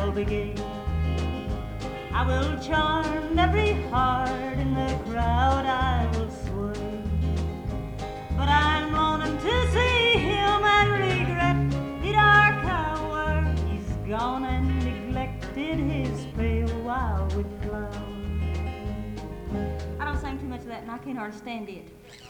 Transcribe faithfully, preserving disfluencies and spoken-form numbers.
I'll be gay. I will charm every heart in the crowd, I will sway. But I'm longing to see him and regret the dark hour. He's gone and neglected his pale wild with flowers. I don't sing too much of that and I can't hardly stand it.